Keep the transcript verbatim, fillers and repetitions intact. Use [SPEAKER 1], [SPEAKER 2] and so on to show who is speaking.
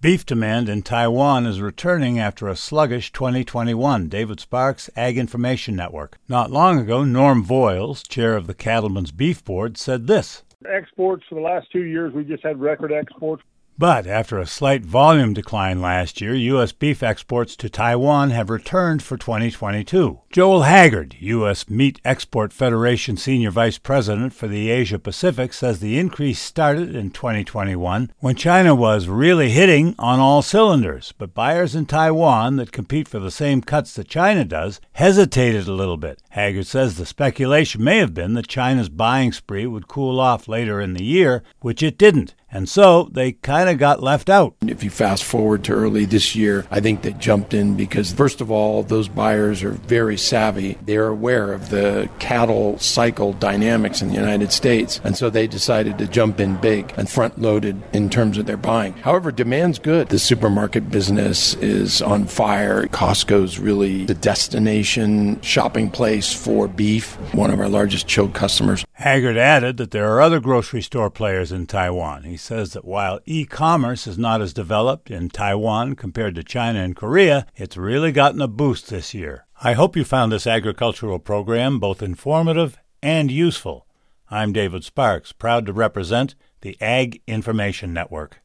[SPEAKER 1] Beef demand in Taiwan is returning after a sluggish twenty twenty-one. David Sparks, Ag Information Network. Not long ago, Norm Voiles, chair of the Cattlemen's Beef Board, said this.
[SPEAKER 2] Exports for the last two years, we just had record exports.
[SPEAKER 1] But after a slight volume decline last year, U S beef exports to Taiwan have returned for twenty twenty-two. Joel Haggard, U S Meat Export Federation Senior Vice President for the Asia Pacific, says the increase started in twenty twenty-one when China was really hitting on all cylinders. But buyers in Taiwan that compete for the same cuts that China does hesitated a little bit. Haggard says the speculation may have been that China's buying spree would cool off later in the year, which it didn't. And so they kind of got left out.
[SPEAKER 3] If you fast forward to early this year, I think they jumped in because, first of all, those buyers are very savvy. They're aware of the cattle cycle dynamics in the United States. And so they decided to jump in big and front-loaded in terms of their buying. However, demand's good. The supermarket business is on fire. Costco's really the destination shopping place for beef, one of our largest chilled customers.
[SPEAKER 1] Haggard added that there are other grocery store players in Taiwan. He says that while e-commerce is not as developed in Taiwan compared to China and Korea, it's really gotten a boost this year. I hope you found this agricultural program both informative and useful. I'm David Sparks, proud to represent the Ag Information Network.